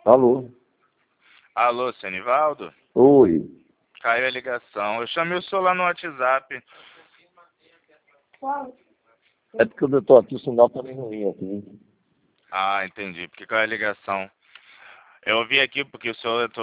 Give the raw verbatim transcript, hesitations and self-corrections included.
Alô? Alô, seu Nivaldo? Oi. Caiu a ligação. Eu chamei o senhor lá no WhatsApp. É porque eu tô aqui, o sinal tá meio ruim aqui. Ah, entendi. Porque caiu a ligação. Eu ouvi aqui porque o senhor